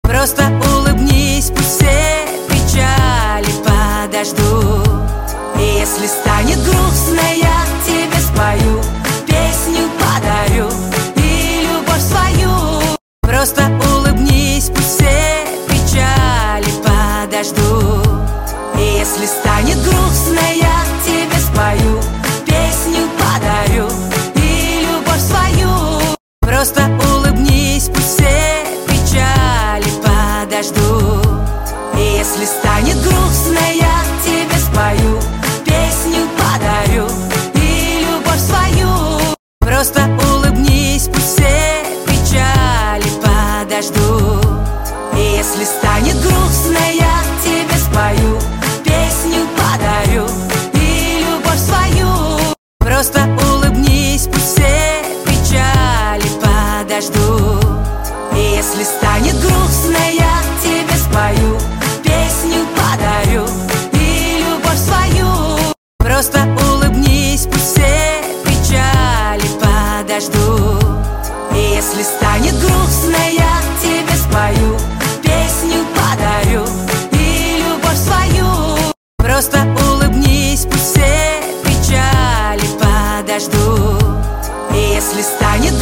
Просто улыбнись, пусть все печали подождут. И если станет грустно, я тебе спою, песню подарю и любовь свою. Просто улыбнись, пусть все печали подождут. И если станет грустно, я тебе спою, песню подарю и любовь свою. Просто улыбнись, пусть все печали подождут. И если станет грустно, я тебе спою, песню подарю и любовь свою. Просто улыбнись, пусть все печали подождут. И если станет грустно, я тебе спою, песню подарю и любовь свою. Просто улыбнись, пусть все печали подождут. И если станет грустно, я тебе спою, песню подарю и любовь свою. Просто улыбнись, пусть все печали подождут. И если станет грустно, я тебе спою, песню подарю и любовь свою. Просто улыбнись, пусть все печали подождут. И если станет